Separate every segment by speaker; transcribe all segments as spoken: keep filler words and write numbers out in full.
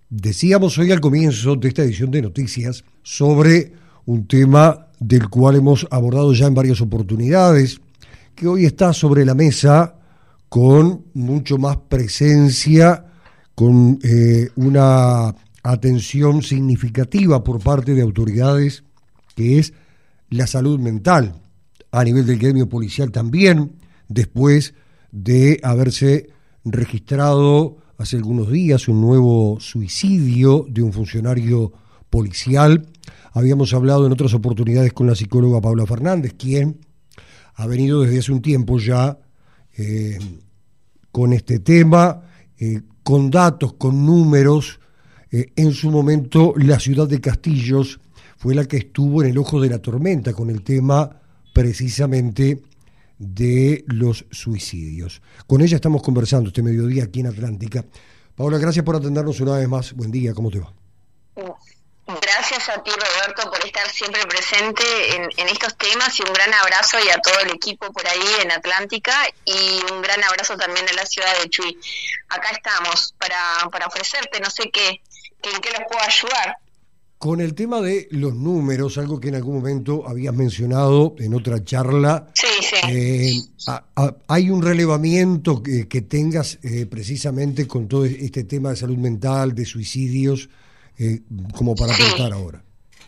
Speaker 1: Decíamos hoy al comienzo de esta edición de noticias sobre un tema del cual hemos abordado ya en varias oportunidades, que hoy está sobre la mesa con mucho más presencia, con eh, una atención significativa por parte de autoridades, que es la salud mental, a nivel del gremio policial también, después de haberse registrado hace algunos días un nuevo suicidio de un funcionario policial. Habíamos hablado en otras oportunidades con la psicóloga Paula Fernández, quien ha venido desde hace un tiempo ya eh, con este tema, eh, con datos, con números. Eh, en su momento la ciudad de Castillos fue la que estuvo en el ojo de la tormenta con el tema precisamente de los suicidios. Con ella estamos conversando este mediodía aquí en Atlántica. Paola, gracias por atendernos una vez más. Buen día, ¿cómo te va?
Speaker 2: Gracias a ti, Roberto, por estar siempre presente en, en estos temas, y un gran abrazo y a todo el equipo por ahí en Atlántica, y un gran abrazo también a la ciudad de Chuy. Acá estamos para, para ofrecerte, no sé qué, qué, en qué los puedo ayudar.
Speaker 1: Con el tema de los números, algo que en algún momento habías mencionado en otra charla,
Speaker 2: sí, sí.
Speaker 1: Eh, a, a, ¿hay un relevamiento que, que tengas eh, precisamente con todo este tema de salud mental, de suicidios, eh, como para
Speaker 2: sí.
Speaker 1: aportar ahora?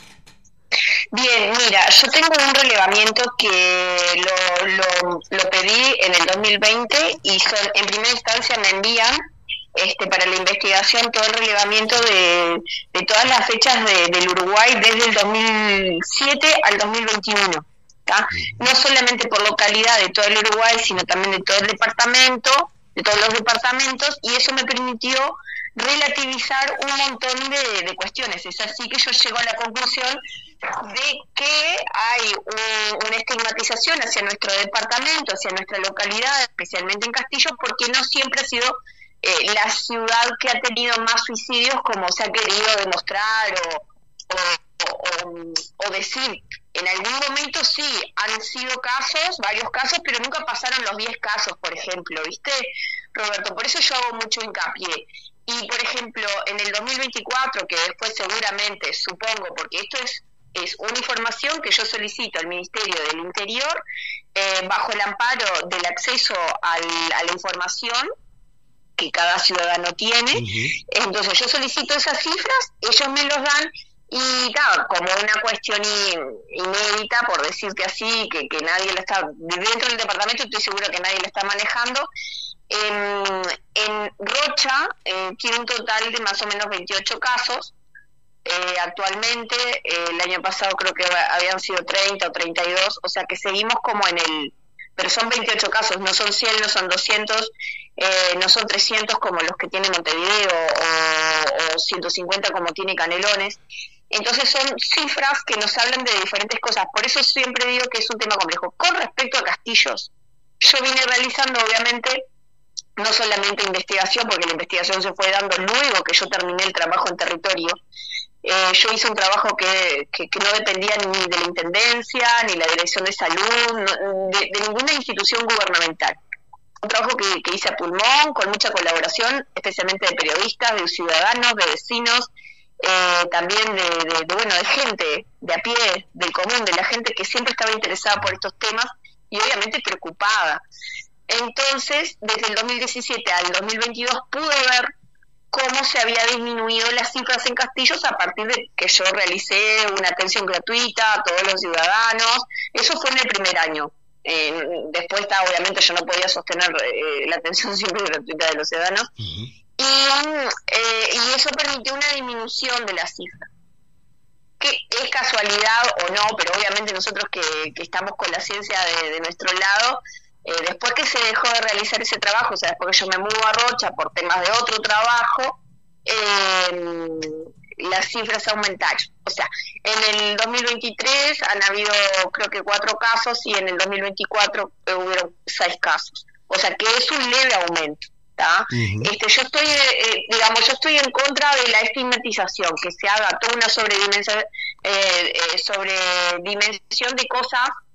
Speaker 2: Bien, mira, yo tengo un relevamiento que lo, lo, lo pedí en el dos mil veinte y son, en primera instancia me envían Este, para la investigación todo el relevamiento de, de todas las fechas de, del Uruguay desde el dos mil siete al dos mil veintiuno, ¿tá? No solamente por localidad de todo el Uruguay, sino también de todo el departamento, de todos los departamentos, y eso me permitió relativizar un montón de, de cuestiones. Es así que yo llego a la conclusión de que hay un, una estigmatización hacia nuestro departamento, hacia nuestra localidad, especialmente en Castillo, porque no siempre ha sido Eh, la ciudad que ha tenido más suicidios como se ha querido demostrar o, o, o, o decir. En algún momento sí, han sido casos, varios casos, pero nunca pasaron los diez casos, por ejemplo, ¿viste, Roberto? Por eso yo hago mucho hincapié. Y, por ejemplo, en el dos mil veinticuatro, que después seguramente, supongo, porque esto es, es una información que yo solicito al Ministerio del Interior, eh, bajo el amparo del acceso al, a la información que cada ciudadano tiene. Uh-huh. Entonces yo solicito esas cifras, ellos me los dan, y claro, como una cuestión inédita, por decirte así, que, que nadie lo está, dentro del departamento estoy segura que nadie lo está manejando. En, en Rocha eh, tiene un total de más o menos veintiocho casos, eh, actualmente, eh, el año pasado creo que habían sido treinta o treinta y dos, o sea que seguimos como en el, pero son veintiocho casos, no son cien, no son doscientos, eh, no son trescientos como los que tiene Montevideo, o, o ciento cincuenta como tiene Canelones. Entonces son cifras que nos hablan de diferentes cosas, por eso siempre digo que es un tema complejo. Con respecto a Castillos, yo vine realizando obviamente no solamente investigación, porque la investigación se fue dando luego que yo terminé el trabajo en territorio. Eh, yo hice un trabajo que, que, que no dependía ni de la Intendencia, ni la Dirección de Salud, no, de, de ninguna institución gubernamental. Un trabajo que, que hice a pulmón, con mucha colaboración, especialmente de periodistas, de ciudadanos, de vecinos, eh, también de, de, de, bueno, de gente de a pie, del común, de la gente que siempre estaba interesada por estos temas y obviamente preocupada. Entonces, desde el dos mil diecisiete al dos mil veintidós pude ver cómo se había disminuido las cifras en Castillos a partir de que yo realicé una atención gratuita a todos los ciudadanos. Eso fue en el primer año. Eh, después, está, obviamente, yo no podía sostener eh, la atención siempre gratuita de los ciudadanos. Uh-huh. Y, eh, y eso permitió una disminución de las cifras. Que es casualidad o no, pero obviamente nosotros que, que estamos con la ciencia de, de nuestro lado, Eh, después que se dejó de realizar ese trabajo, o sea, después que yo me mudo a Rocha por temas de otro trabajo, eh, las cifras aumentaron. O sea, en el dos mil veintitrés han habido creo que cuatro casos y en el dos mil veinticuatro eh, hubieron seis casos. O sea, que es un leve aumento. Uh-huh. Este, yo estoy, eh, digamos, yo estoy en contra de la estigmatización, que se haga toda una sobredimensión, eh, eh, sobredimensión de cosas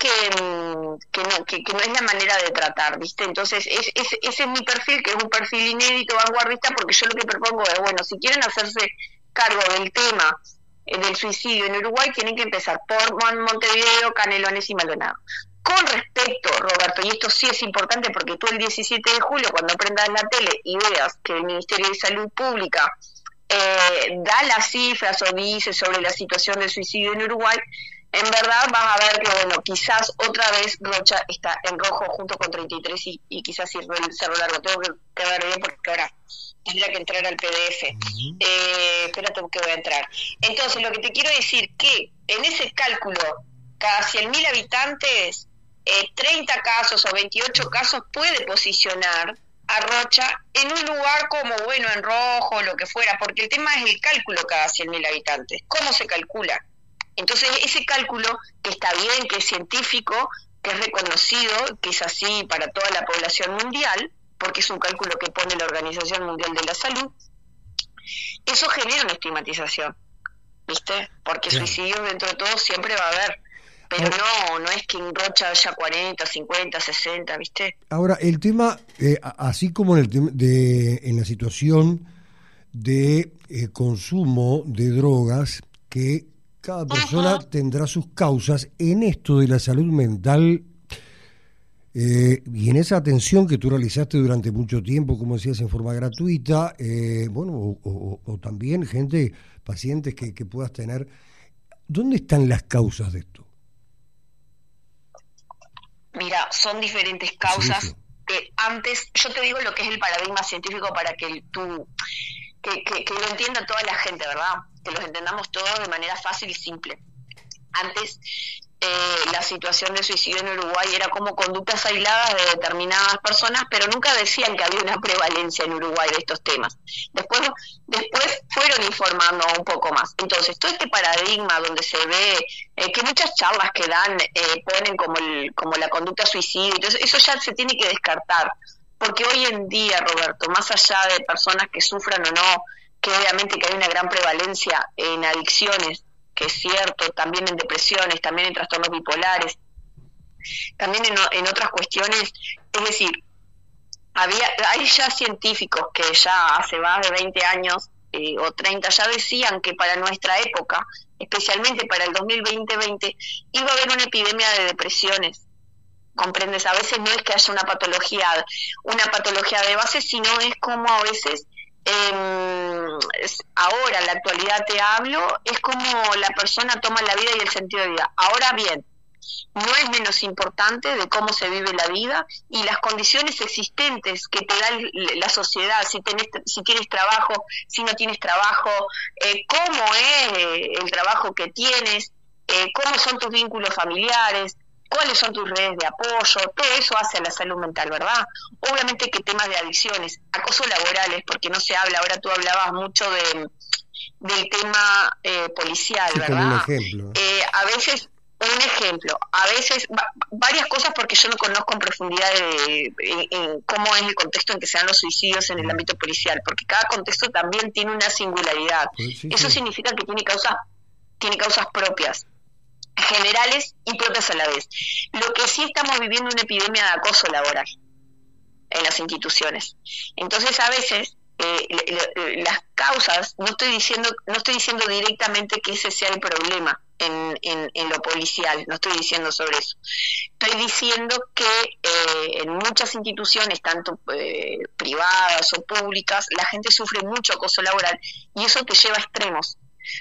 Speaker 2: que, que, no, que, que no es la manera de tratar, ¿viste? Entonces, es, es, ese es mi perfil, que es un perfil inédito, vanguardista, porque yo lo que propongo es, bueno, si quieren hacerse cargo del tema eh, del suicidio en Uruguay, tienen que empezar por Montevideo, Canelones y Maldonado. Con respecto, Roberto, y esto sí es importante porque tú el diecisiete de julio, cuando prendas la tele y veas que el Ministerio de Salud Pública eh, da las cifras o dice sobre la situación del suicidio en Uruguay, en verdad vas a ver que, bueno, quizás otra vez Rocha está en rojo junto con treinta y tres y, y quizás sirve el Cerro Largo. Tengo que, que ver bien porque ahora tendría que entrar al P D F. Uh-huh. Eh, espérate que voy a entrar. Entonces, lo que te quiero decir que en ese cálculo, cada cien mil habitantes, eh, treinta casos o veintiocho casos puede posicionar a Rocha en un lugar como, bueno, en rojo, lo que fuera, porque el tema es el cálculo cada cien mil habitantes. ¿Cómo se calcula? Entonces, ese cálculo, que está bien, que es científico, que es reconocido, que es así para toda la población mundial, porque es un cálculo que pone la Organización Mundial de la Salud, eso genera una estigmatización, ¿viste? Porque claro, suicidios dentro de todo siempre va a haber, pero no, no es que en Rocha haya cuarenta, cincuenta, sesenta, ¿viste?
Speaker 1: Ahora, el tema, eh, así como en, el tema de, en la situación de eh, consumo de drogas, que cada persona uh-huh. tendrá sus causas en esto de la salud mental eh, y en esa atención que tú realizaste durante mucho tiempo, como decías, en forma gratuita, eh, bueno, o, o, o también gente, pacientes que, que puedas tener. ¿Dónde están las causas de esto?
Speaker 2: Mira, son diferentes causas. Sí, sí. Eh, antes, yo te digo lo que es el paradigma científico para que tú, que, que, que lo entienda toda la gente, ¿verdad? Que los entendamos todos de manera fácil y simple. Antes, eh, la situación de suicidio en Uruguay era como conductas aisladas de determinadas personas, pero nunca decían que había una prevalencia en Uruguay de estos temas. Después, después fueron informando un poco más. Entonces, todo este paradigma donde se ve eh, que muchas charlas que dan eh, ponen como, el, como la conducta suicidio, entonces eso ya se tiene que descartar, porque hoy en día, Roberto, más allá de personas que sufran o no, que obviamente que hay una gran prevalencia en adicciones, que es cierto, también en depresiones, también en trastornos bipolares, también en, en otras cuestiones, es decir, había hay ya científicos que ya hace más de veinte años eh, o treinta ya decían que para nuestra época, especialmente para el dos mil veinte, iba a haber una epidemia de depresiones. ¿Comprendes? A veces no es que haya una patología, una patología de base, sino es como a veces Eh, ahora, en la actualidad te hablo, es como la persona toma la vida y el sentido de vida. Ahora bien, no es menos importante de cómo se vive la vida y las condiciones existentes que te da la sociedad, si tenés, si tienes trabajo, si no tienes trabajo, eh, cómo es el trabajo que tienes, eh, cómo son tus vínculos familiares, cuáles son tus redes de apoyo, todo eso hace a la salud mental, ¿verdad? Obviamente que temas de adicciones, acoso laborales, porque no se habla, ahora tú hablabas mucho de del tema eh, policial, sí, ¿verdad?
Speaker 1: Un ejemplo.
Speaker 2: Eh, a veces, un ejemplo, a veces, va, varias cosas porque yo no conozco en profundidad de, en, en cómo es el contexto en que se dan los suicidios en el ámbito policial, porque cada contexto también tiene una singularidad. Pues sí, eso sí. Significa que tiene causas, tiene causas propias, generales y propias a la vez. Lo que sí estamos viviendo una epidemia de acoso laboral en las instituciones. Entonces a veces eh, le, le, las causas, no estoy diciendo no estoy diciendo directamente que ese sea el problema en, en, en lo policial, no estoy diciendo sobre eso. Estoy diciendo que eh, en muchas instituciones, tanto eh, privadas o públicas, la gente sufre mucho acoso laboral y eso te lleva a extremos.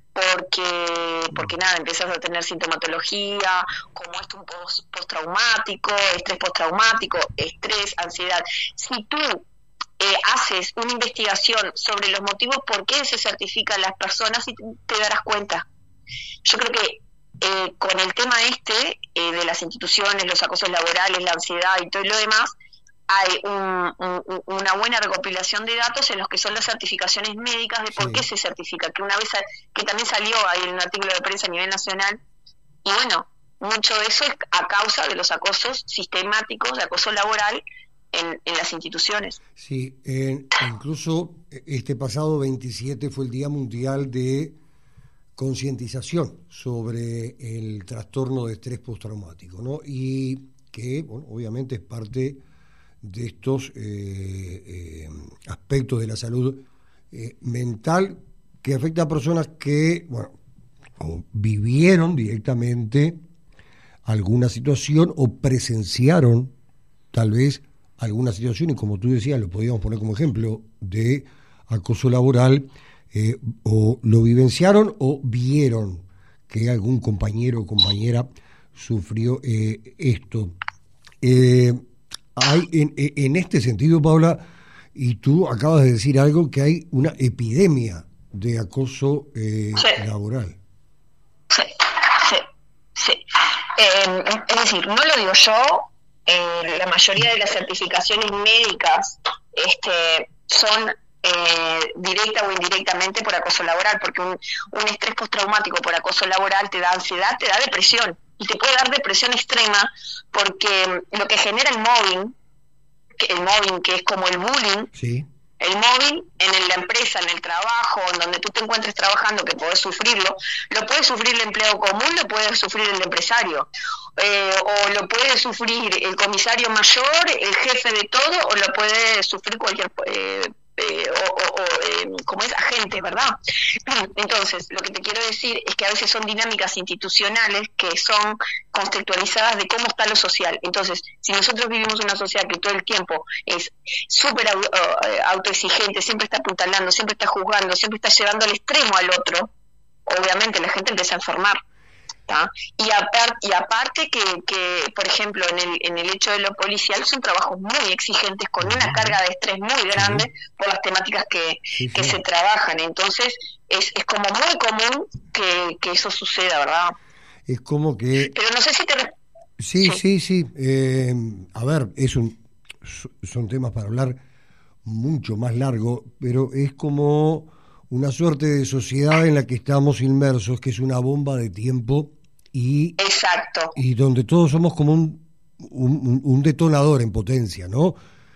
Speaker 2: Porque, porque nada, empiezas a tener sintomatología, como esto un post, postraumático, estrés postraumático, estrés, ansiedad. Si tú eh, haces una investigación sobre los motivos por qué se certifican las personas, y te, te darás cuenta. Yo creo que eh, con el tema este eh, de las instituciones, los acosos laborales, la ansiedad y todo lo demás, hay un, un, una buena recopilación de datos en los que son las certificaciones médicas de por sí. qué se certifica, que una vez que también salió ahí en un artículo de prensa a nivel nacional, y bueno, mucho de eso es a causa de los acosos sistemáticos de acoso laboral en, en las instituciones.
Speaker 1: Sí, eh, incluso este pasado veintisiete fue el Día Mundial de concientización sobre el trastorno de estrés postraumático, ¿no? Y que, bueno, obviamente es parte de estos eh, eh, aspectos de la salud eh, mental que afecta a personas que, bueno, o vivieron directamente alguna situación o presenciaron tal vez alguna situación, y como tú decías, lo podíamos poner como ejemplo de acoso laboral, eh, o lo vivenciaron o vieron que algún compañero o compañera sufrió eh, esto. Eh, hay en, en este sentido, Paula, y tú acabas de decir algo, que hay una epidemia de acoso eh,
Speaker 2: sí.
Speaker 1: laboral.
Speaker 2: Sí, sí, sí. Eh, es decir, no lo digo yo, eh, la mayoría de las certificaciones médicas este, son eh, directa o indirectamente por acoso laboral, porque un, un estrés postraumático por acoso laboral te da ansiedad, te da depresión, y te puede dar depresión extrema, porque lo que genera el mobbing, el mobbing que es como el bullying,
Speaker 1: sí.
Speaker 2: El mobbing en la empresa, en el trabajo, en donde tú te encuentres trabajando, que podés sufrirlo, lo puede sufrir el empleado común, lo puede sufrir el empresario, eh, o lo puede sufrir el comisario mayor, el jefe de todo, o lo puede sufrir cualquier eh, eh, o, o, o eh, como es agente, ¿verdad? Entonces, lo que te quiero decir es que a veces son dinámicas institucionales que son contextualizadas de cómo está lo social. Entonces, si nosotros vivimos una sociedad que todo el tiempo es súper autoexigente, siempre está apuntalando, siempre está juzgando, siempre está llevando al extremo al otro, obviamente la gente empieza a enfermar. ¿tá? Y, apart, y aparte que, que, por ejemplo, en el, en el hecho de lo policial son trabajos muy exigentes, con una carga de estrés muy grande sí. por las temáticas que, sí, que sí. se trabajan. Entonces, es, es como muy común que, que eso suceda, ¿verdad?
Speaker 1: Es como que...
Speaker 2: Pero no sé si te...
Speaker 1: Sí, sí, sí. sí. Eh, a ver, es un, son temas para hablar mucho más largo, pero es como una suerte de sociedad en la que estamos inmersos, que es una bomba de tiempo y,
Speaker 2: Exacto.
Speaker 1: y donde todos somos como un, un, un detonador en potencia, ¿no?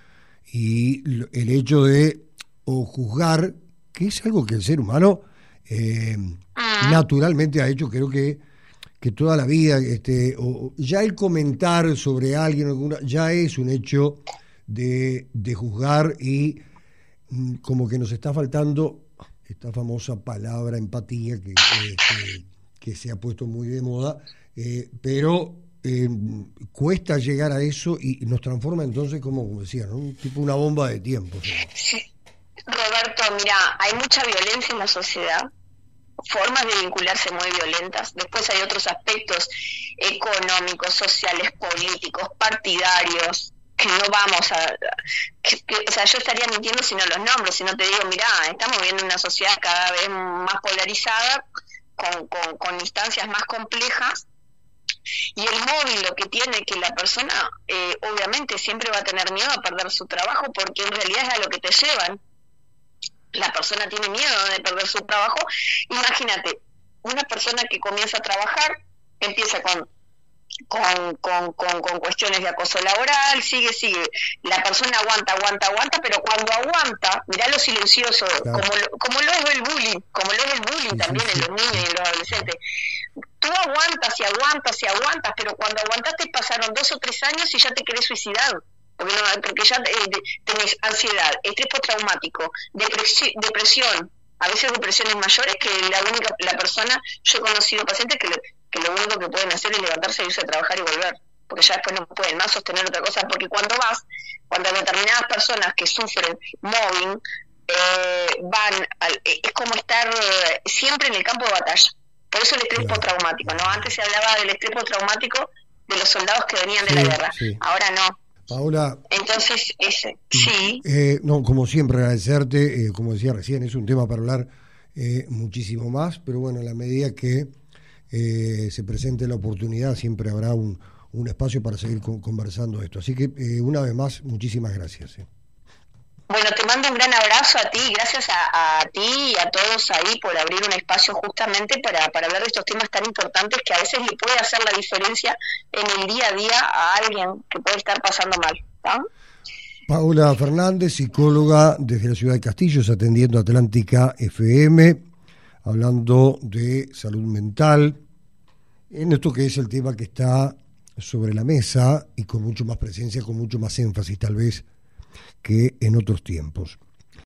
Speaker 1: Y el hecho de o juzgar, que es algo que el ser humano eh, ah. naturalmente ha hecho, creo que que toda la vida, este, o ya el comentar sobre alguien alguna, ya es un hecho de, de juzgar, y mm, como que nos está faltando esta famosa palabra empatía que, que, que, que se ha puesto muy de moda, eh, pero eh, cuesta llegar a eso y nos transforma entonces, como, como decía, ¿no? Un tipo una bomba de tiempo.
Speaker 2: Sí. Roberto, mira, hay mucha violencia en la sociedad, formas de vincularse muy violentas. Después hay otros aspectos económicos, sociales, políticos, partidarios, que no vamos a... Que, que, o sea, yo estaría mintiendo si no los nombro, si no te digo, mirá, estamos viviendo una sociedad cada vez más polarizada, con, con, con instancias más complejas, y el móvil lo que tiene que la persona, eh, obviamente, siempre va a tener miedo a perder su trabajo, porque en realidad es a lo que te llevan. La persona tiene miedo de perder su trabajo. Imagínate, una persona que comienza a trabajar, empieza con con, con, con, con cuestiones de acoso laboral, sigue, sigue, la persona aguanta, aguanta, aguanta, pero cuando aguanta, mirá lo silencioso, claro. como, lo, como lo es el bullying, como lo es el bullying sí, también sí, en sí. los niños y en los adolescentes. Tú aguantas y aguantas y aguantas, pero cuando aguantaste pasaron dos o tres años y ya te querés suicidar. Porque, no, porque ya eh, tenés ansiedad, estrés postraumático, depresión, depresión, a veces depresiones mayores que la única la persona, yo he conocido pacientes que, le, que lo único que pueden hacer es levantarse, irse a trabajar y volver, porque ya después no pueden más sostener otra cosa, porque cuando vas, cuando determinadas personas que sufren mobbing, eh, van, al, es como estar eh, siempre en el campo de batalla, por eso el estrés claro. postraumático, ¿no? Antes se hablaba del estrés postraumático de los soldados que venían de sí, la guerra, sí. ahora no.
Speaker 1: Paola,
Speaker 2: entonces ese sí
Speaker 1: eh, no, como siempre agradecerte, eh, como decía recién, es un tema para hablar eh, muchísimo más, pero bueno, en la medida que eh, se presente la oportunidad siempre habrá un, un espacio para seguir con, conversando esto, así que eh, una vez más muchísimas gracias. Eh.
Speaker 2: Bueno, te mando un gran abrazo a ti, gracias a, a ti y a todos ahí por abrir un espacio justamente para, para hablar de estos temas tan importantes que a veces le puede hacer la diferencia en el día a día a alguien que puede estar pasando mal, ¿no?
Speaker 1: Paola Fernández, psicóloga desde la ciudad de Castillos, atendiendo Atlántica F M, hablando de salud mental, en esto que es el tema que está sobre la mesa y con mucho más presencia, con mucho más énfasis tal vez que en otros tiempos.